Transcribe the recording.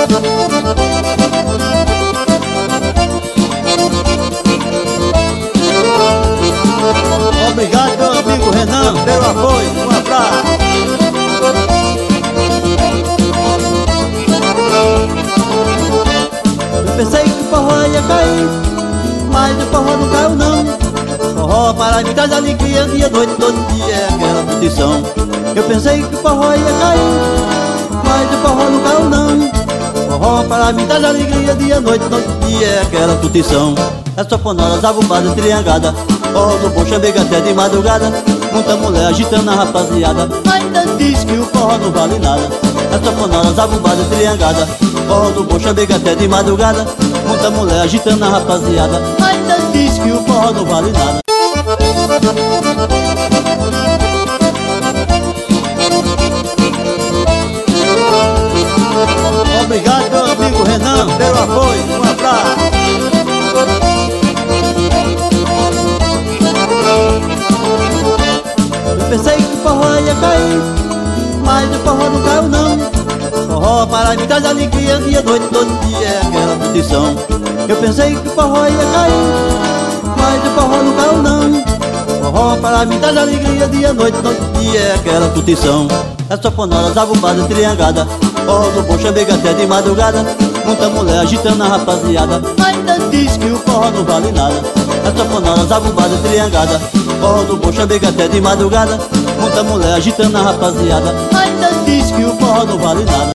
Obrigado, meu amigo Renan, pelo apoio. Um abraço. Eu pensei que o forró ia cair, mas o forró não caiu não. Forró para mim traz alegria, dia, noite, todo dia é aquela curtição. Eu pensei que o forró ia cair, mas o forró não caiu não. Forró para mim traz alegria, dia, noite, todo dia é aquela curtição. É sanfonada, zabumba, triangada, forró do bom, chambega até de madrugada. Muita mulher agitando a rapaziada, ainda diz que o forró não vale nada. É sanfonada, zabumba, triangada, forró do bom, chambega até de madrugada. Muita mulher agitando a rapaziada, ainda diz que o forró não vale nada. Obrigado, meu amigo Renan, pelo apoio. Um abraço. Eu pensei que o forró ia cair, mas o forró não caiu não. Forró para mim traz alegria, dia, noite, todo dia é aquela curtição. Eu pensei que o forró ia cair, mas o forró não caiu não. Forró para mim traz alegria, dia, noite, todo dia é aquela curtição. É sanfonada, zabumbada, triangada, forró do bom, chambega até de madrugada. Muita mulher agitando a rapaziada, ainda diz que o forró não vale nada. É sanfonada, zabumbada, triangada, forró do bom, chambega até de madrugada. Muita mulher agitando a rapaziada, ainda diz que o forró não vale nada.